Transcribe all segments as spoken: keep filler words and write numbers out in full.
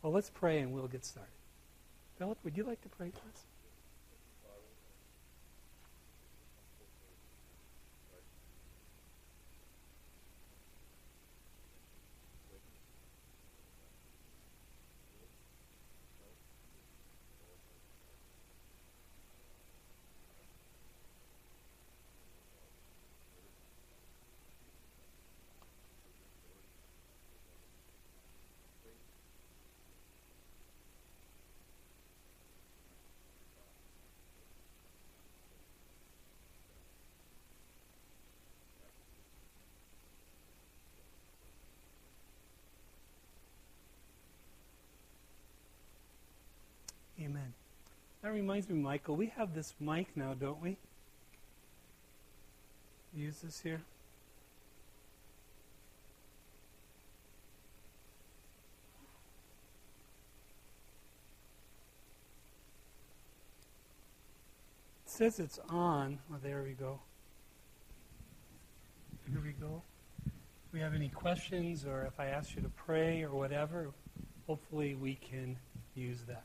Well, let's pray and we'll get started. Philip, would you like to pray for us? Amen. That reminds me, Michael, we have this mic now, don't we? Use this here. It says it's on. Oh, there we go. Here we go. If we have any questions, or if I ask you to pray or whatever, hopefully we can use that.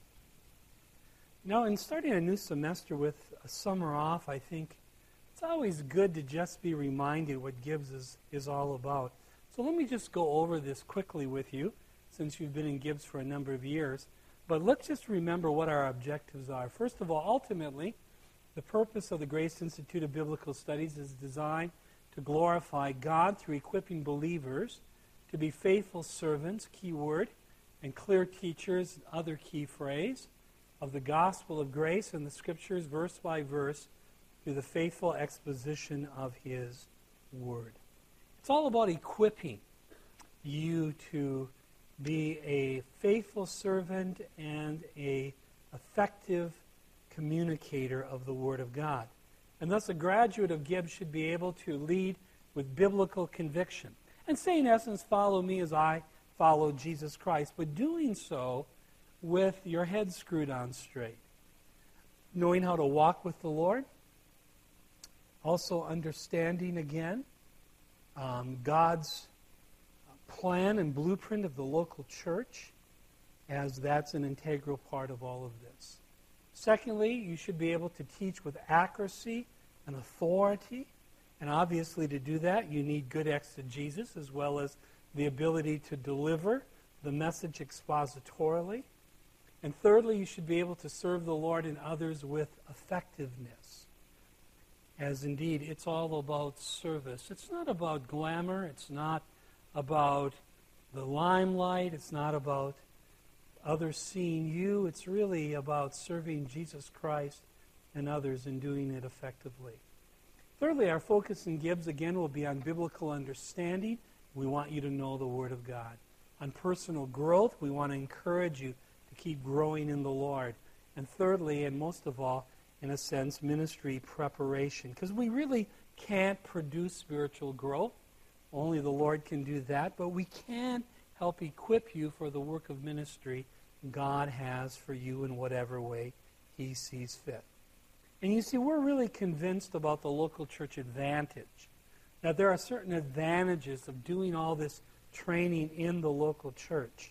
Now, in starting a new semester with a summer off, I think it's always good to just be reminded what Gibbs is, is all about. So let me just go over this quickly with you, since you've been in Gibbs for a number of years. But let's just remember what our objectives are. First of all, ultimately, the purpose of the Grace Institute of Biblical Studies is designed to glorify God through equipping believers to be faithful servants, key word, and clear teachers, other key phrase, of the gospel of grace and the scriptures, verse by verse, through the faithful exposition of his word. It's all about equipping you to be a faithful servant and a effective communicator of the word of God. And thus a graduate of Gibbs should be able to lead with biblical conviction. And say, in essence, follow me as I follow Jesus Christ, but doing so with your head screwed on straight. Knowing how to walk with the Lord. Also understanding, again, um, God's plan and blueprint of the local church, as that's an integral part of all of this. Secondly, you should be able to teach with accuracy and authority. And obviously to do that, you need good exegesis as well as the ability to deliver the message expositorily. And thirdly, you should be able to serve the Lord and others with effectiveness. As indeed, it's all about service. It's not about glamour. It's not about the limelight. It's not about others seeing you. It's really about serving Jesus Christ and others and doing it effectively. Thirdly, our focus in Gibbs, again, will be on biblical understanding. We want you to know the Word of God. On personal growth, we want to encourage you to keep growing in the Lord. And thirdly, and most of all, in a sense, ministry preparation. Because we really can't produce spiritual growth. Only the Lord can do that. But we can help equip you for the work of ministry God has for you in whatever way He sees fit. And you see, we're really convinced about the local church advantage. That there are certain advantages of doing all this training in the local church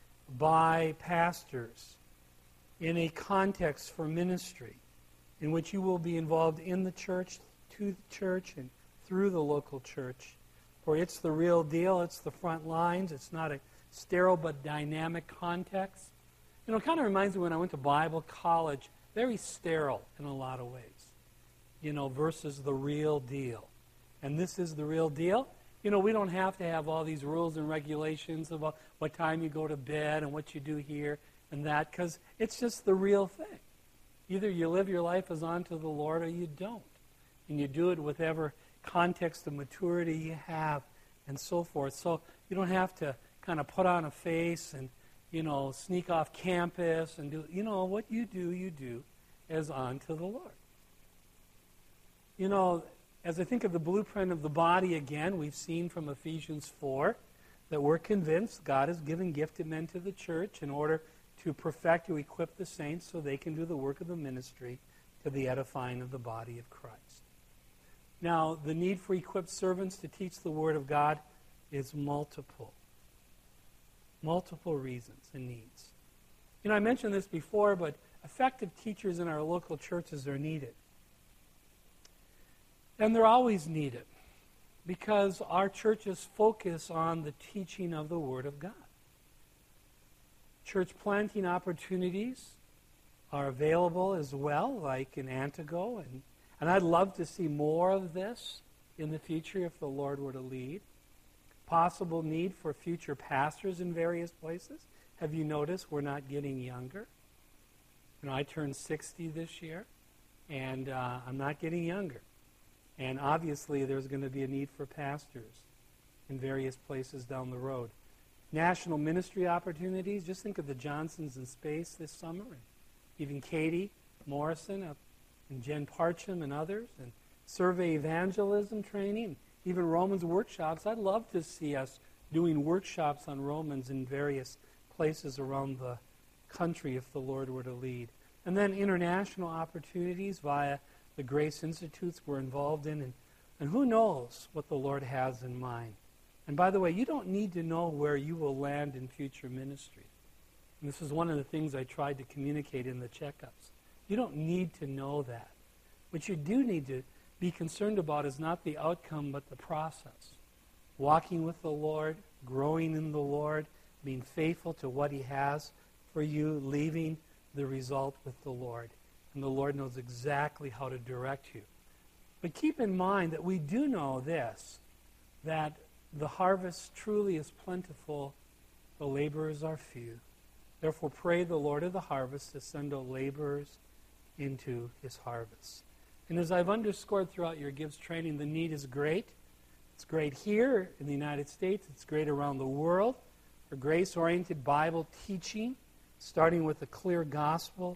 by pastors in a context for ministry in which you will be involved in the church, to the church, and through the local church. For it's the real deal. It's the front lines. It's not a sterile but dynamic context. You know, it kind of reminds me when I went to Bible college, very sterile in a lot of ways, you know, versus the real deal. And this is the real deal. You know, we don't have to have all these rules and regulations about what time you go to bed and what you do here and that, because it's just the real thing. Either you live your life as unto the Lord or you don't. And you do it with whatever context of maturity you have and so forth. So you don't have to kind of put on a face and, you know, sneak off campus and do, you know, what you do, you do as unto the Lord. You know, as I think of the blueprint of the body again, we've seen from Ephesians four that we're convinced God has given gifted men to the church in order to perfect, to equip the saints so they can do the work of the ministry to the edifying of the body of Christ. Now, the need for equipped servants to teach the Word of God is multiple. Multiple reasons and needs. You know, I mentioned this before, but effective teachers in our local churches are needed. And they're always needed because our churches focus on the teaching of the Word of God. Church planting opportunities are available as well, like in Antigo, and, and I'd love to see more of this in the future if the Lord were to lead. Possible need for future pastors in various places. Have you noticed we're not getting younger? You know, I turned sixty this year, and uh, I'm not getting younger. And obviously there's going to be a need for pastors in various places down the road. National ministry opportunities. Just think of the Johnsons in space this summer, and even Katie Morrison uh, and Jen Parcham and others, and survey evangelism training, even Romans workshops. I'd love to see us doing workshops on Romans in various places around the country if the Lord were to lead. And then international opportunities via the Grace Institutes we're involved in. And, and who knows what the Lord has in mind. And by the way, you don't need to know where you will land in future ministry. And this is one of the things I tried to communicate in the checkups. You don't need to know that. What you do need to be concerned about is not the outcome, but the process. Walking with the Lord, growing in the Lord, being faithful to what He has for you, leaving the result with the Lord. And the Lord knows exactly how to direct you. But keep in mind that we do know this, that the harvest truly is plentiful, the laborers are few. Therefore pray the Lord of the harvest to send out laborers into His harvest. And as I've underscored throughout your Gives training, the need is great. It's great here in the United States. It's great around the world for grace-oriented Bible teaching, starting with a clear gospel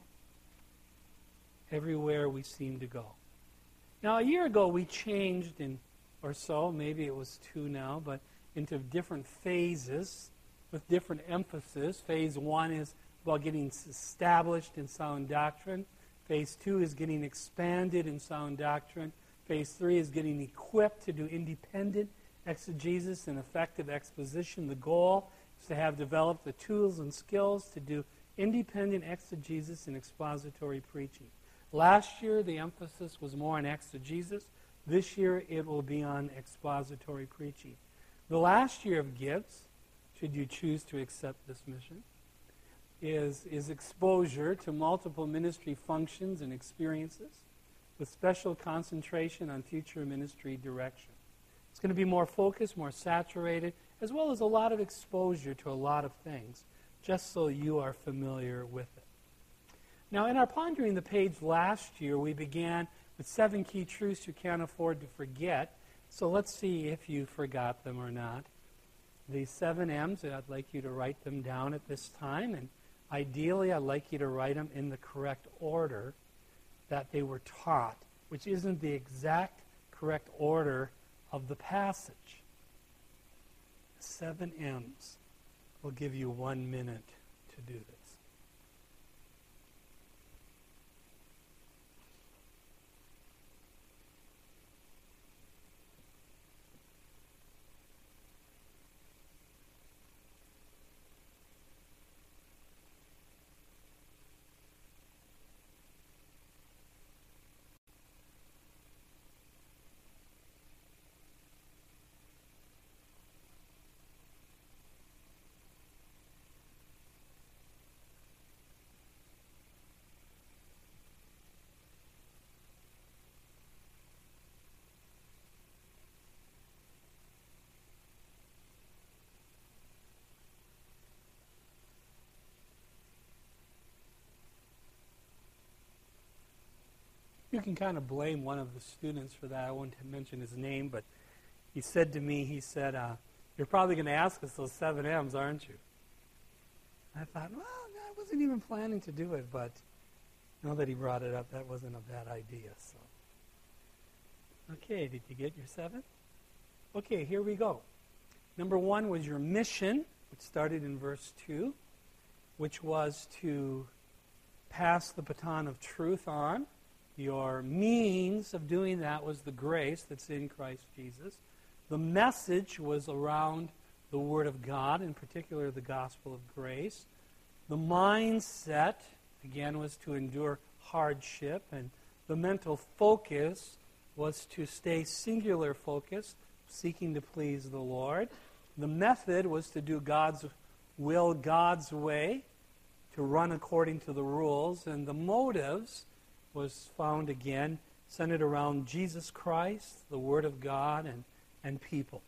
everywhere we seem to go. Now, a year ago, we changed, in, or so, maybe it was two now, but into different phases with different emphasis. Phase one is about getting established in sound doctrine. Phase two is getting expanded in sound doctrine. Phase three is getting equipped to do independent exegesis and effective exposition. The goal is to have developed the tools and skills to do independent exegesis and expository preaching. Last year, the emphasis was more on exegesis. This year, it will be on expository preaching. The last year of Gives, should you choose to accept this mission, is, is exposure to multiple ministry functions and experiences with special concentration on future ministry direction. It's going to be more focused, more saturated, as well as a lot of exposure to a lot of things, just so you are familiar with it. Now, in our Pondering the Page last year, we began with seven key truths you can't afford to forget. So let's see if you forgot them or not. These seven M's, I'd like you to write them down at this time. And ideally, I'd like you to write them in the correct order that they were taught, which isn't the exact correct order of the passage. Seven M's. We'll give you one minute to do this. You can kind of blame one of the students for that. I won't mention his name, but he said to me, he said, uh, you're probably going to ask us those seven M's, aren't you? I thought, well, I wasn't even planning to do it, but now that he brought it up, that wasn't a bad idea. So, okay, did you get your seven? Okay, here we go. Number one was your mission, which started in verse two, which was to pass the baton of truth on. Your means of doing that was the grace that's in Christ Jesus. The message was around the Word of God, in particular the gospel of grace. The mindset, again, was to endure hardship, and the mental focus was to stay singular focused, seeking to please the Lord. The method was to do God's will God's way, to run according to the rules, and the motives was found again centered around Jesus Christ, the Word of God, and, and people.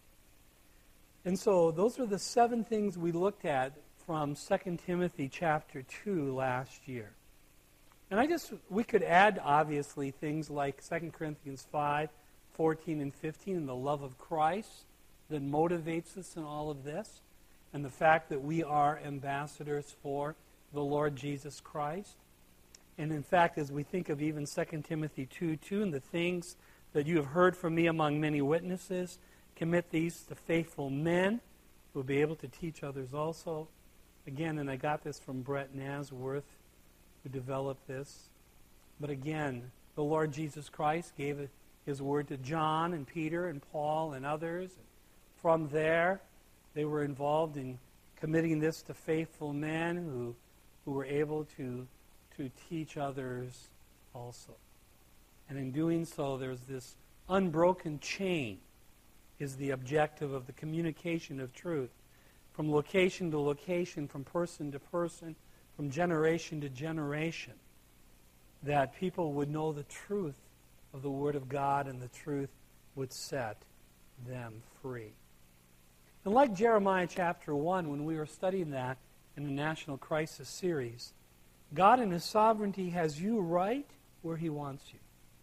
And so those are the seven things we looked at from Second Timothy chapter two last year. And I just, we could add, obviously, things like Second Corinthians five, fourteen and fifteen, and the love of Christ that motivates us in all of this, and the fact that we are ambassadors for the Lord Jesus Christ. And in fact, as we think of even Second Timothy two two, and the things that you have heard from me among many witnesses, commit these to faithful men who will be able to teach others also. Again, and I got this from Brett Nasworth, who developed this. But again, the Lord Jesus Christ gave His word to John and Peter and Paul and others. From there, they were involved in committing this to faithful men who, who were able to, to teach others also. And in doing so, there's this unbroken chain is the objective of the communication of truth. From location to location, from person to person, from generation to generation, that people would know the truth of the Word of God, and the truth would set them free. And like Jeremiah chapter one, when we were studying that in the National Crisis series, God in His sovereignty has you right where He wants you.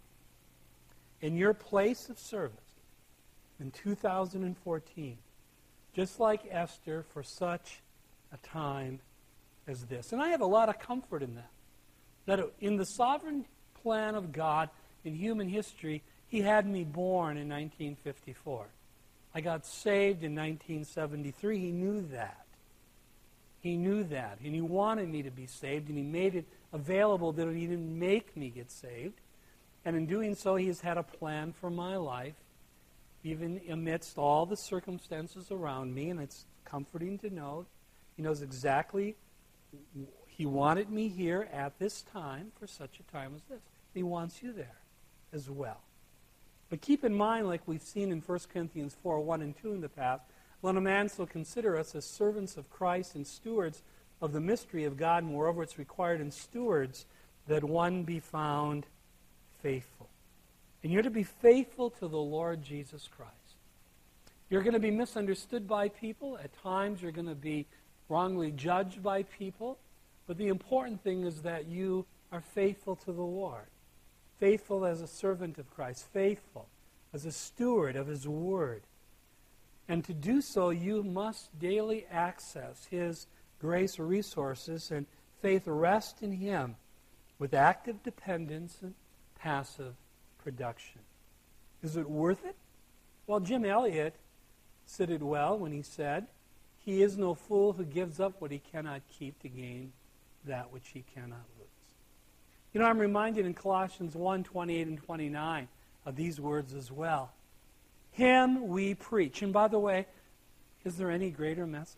In your place of service in two thousand fourteen, just like Esther, for such a time as this. And I have a lot of comfort in that. That in the sovereign plan of God in human history, He had me born in nineteen fifty-four. I got saved in nineteen seventy-three. He knew that. He knew that. And He wanted me to be saved, and He made it available that He didn't make me get saved. And in doing so, He has had a plan for my life, even amidst all the circumstances around me, and it's comforting to know He knows exactly. He wanted me here at this time for such a time as this. He wants you there as well. But keep in mind, like we've seen in First Corinthians four, one and two in the past, let a man so consider us as servants of Christ and stewards of the mystery of God. Moreover, it's required in stewards that one be found faithful. And you're to be faithful to the Lord Jesus Christ. You're going to be misunderstood by people. At times you're going to be wrongly judged by people. But the important thing is that you are faithful to the Lord. Faithful as a servant of Christ. Faithful as a steward of His Word. And to do so, you must daily access His grace resources, and faith rest in Him with active dependence and passive production. Is it worth it? Well, Jim Elliot said it well when he said, "He is no fool who gives up what he cannot keep to gain that which he cannot lose." You know, I'm reminded in Colossians one, twenty-eight and twenty-nine of these words as well. Him we preach. And by the way, is there any greater message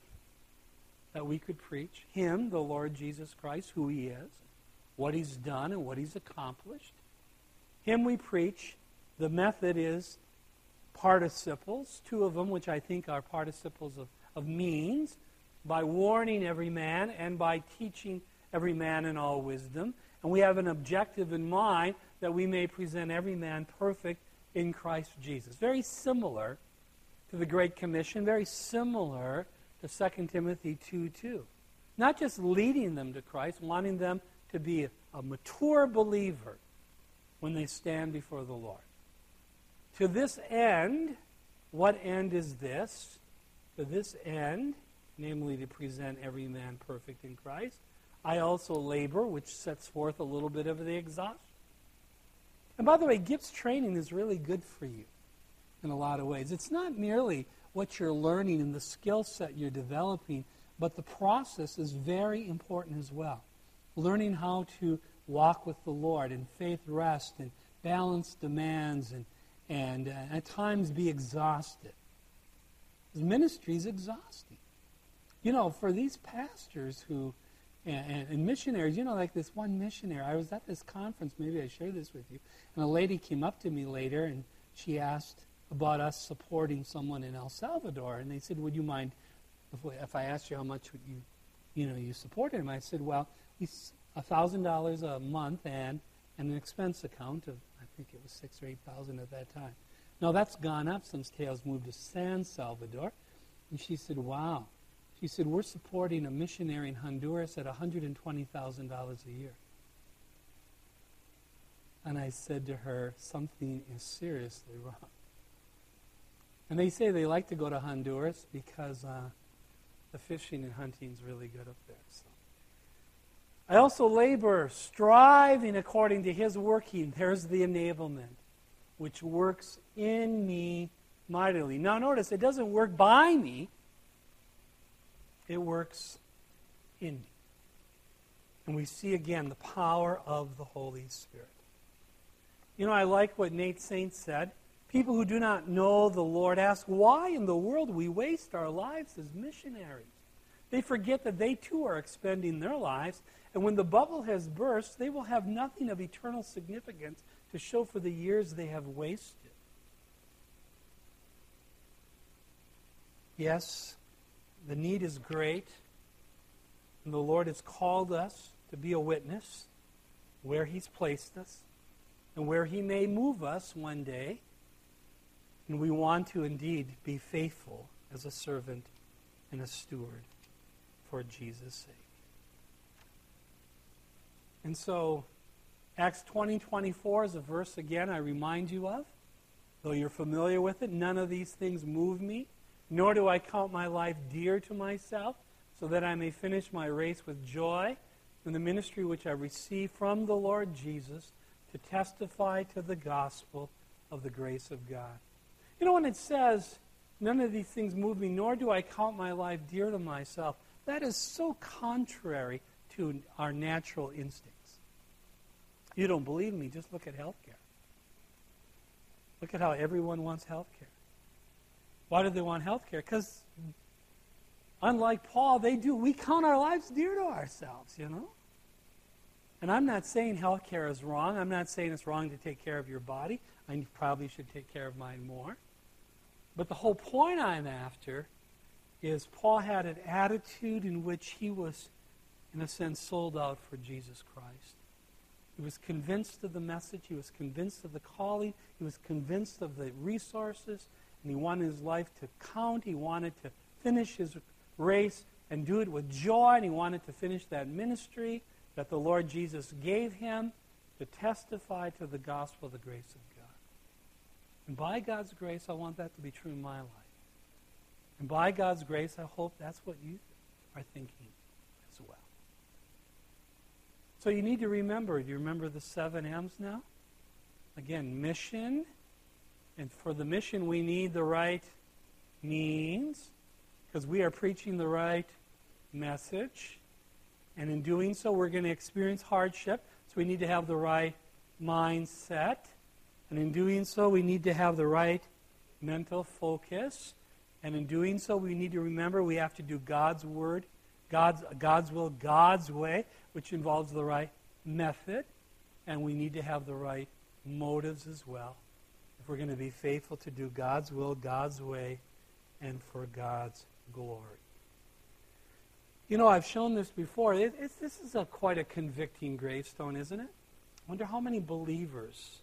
that we could preach? Him, the Lord Jesus Christ, who He is, what He's done and what He's accomplished. Him we preach. The method is participles, two of them, which I think are participles of, of means, by warning every man and by teaching every man in all wisdom. And we have an objective in mind that we may present every man perfect in Christ Jesus. Very similar to the Great Commission, very similar to Second Timothy two two. Not just leading them to Christ, wanting them to be a, a mature believer when they stand before the Lord. To this end, what end is this? To this end, namely to present every man perfect in Christ, I also labor, which sets forth a little bit of the exhaustion. And by the way, Gibbs training is really good for you in a lot of ways. It's not merely what you're learning and the skill set you're developing, but the process is very important as well. Learning how to walk with the Lord in faith rest and balance demands and, and uh, at times be exhausted. Because ministry is exhausting. You know, for these pastors who, and, and, and missionaries, you know, like this one missionary, I was at this conference, maybe I shared this with you, and a lady came up to me later and she asked about us supporting someone in El Salvador, and they said, would you mind if, we, if I asked you how much would you, you know, you supported him? I said, well, he's one thousand dollars a month and, and an expense account of, I think it was six or eight thousand at that time. Now that's gone up since Teos moved to San Salvador. And she said, wow. She said, we're supporting a missionary in Honduras at one hundred twenty thousand dollars a year. And I said to her, something is seriously wrong. And they say they like to go to Honduras because uh, the fishing and hunting is really good up there. So. I also labor, striving according to his working. There's the enablement, which works in me mightily. Now notice, it doesn't work by me. It works in me. And we see again the power of the Holy Spirit. You know, I like what Nate Saint said. People who do not know the Lord ask, why in the world we waste our lives as missionaries? They forget that they too are expending their lives, and when the bubble has burst, they will have nothing of eternal significance to show for the years they have wasted. Yes, the need is great, and the Lord has called us to be a witness where He's placed us and where He may move us one day. And we want to indeed be faithful as a servant and a steward for Jesus' sake. And so, Acts twenty twenty-four is a verse, again, I remind you of. Though you're familiar with it, none of these things move me, nor do I count my life dear to myself, so that I may finish my race with joy in the ministry which I receive from the Lord Jesus to testify to the gospel of the grace of God. You know, when it says, none of these things move me, nor do I count my life dear to myself, that is so contrary to our natural instincts. You don't believe me, just look at healthcare. Look at how everyone wants healthcare. Why do they want healthcare? Because unlike Paul, they do. We count our lives dear to ourselves, you know. And I'm not saying healthcare is wrong. I'm not saying it's wrong to take care of your body. I probably should take care of mine more. But the whole point I'm after is Paul had an attitude in which he was, in a sense, sold out for Jesus Christ. He was convinced of the message. He was convinced of the calling. He was convinced of the resources. And he wanted his life to count. He wanted to finish his race and do it with joy. And he wanted to finish that ministry that the Lord Jesus gave him to testify to the gospel of the grace of God. And by God's grace, I want that to be true in my life. And by God's grace, I hope that's what you are thinking as well. So you need to remember, do you remember the seven M's now? Again, mission. And for the mission, we need the right means, because we are preaching the right message. And in doing so, we're going to experience hardship. So we need to have the right mindset. And in doing so, we need to have the right mental focus. And in doing so, we need to remember we have to do God's word, God's, God's will, God's way, which involves the right method. And we need to have the right motives as well, if we're going to be faithful to do God's will, God's way, and for God's glory. You know, I've shown this before. It, it's, this is a, quite a convicting gravestone, isn't it? I wonder how many believers,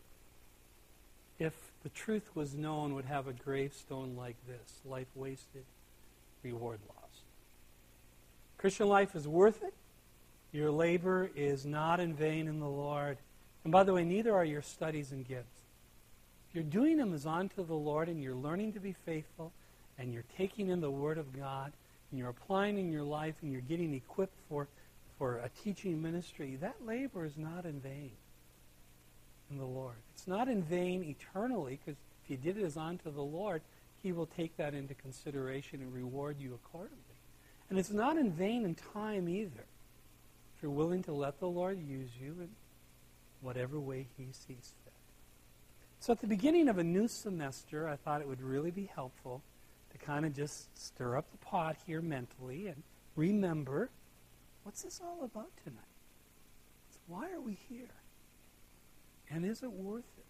if the truth was known, would have a gravestone like this: life wasted, reward lost. Christian life is worth it. Your labor is not in vain in the Lord. And by the way, neither are your studies and gifts. If you're doing them as unto the Lord, and you're learning to be faithful, and you're taking in the Word of God, and you're applying in your life, and you're getting equipped for, for a teaching ministry, that labor is not in vain in the Lord. It's not in vain eternally, because if you did it as unto the Lord, He will take that into consideration and reward you accordingly. And it's not in vain in time either, if you're willing to let the Lord use you in whatever way He sees fit. So at the beginning of a new semester, I thought it would really be helpful to kind of just stir up the pot here mentally and remember, what's this all about tonight? So why are we here? And is it worth it?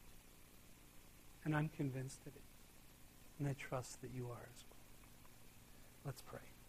And I'm convinced it is. And I trust that you are as well. Let's pray.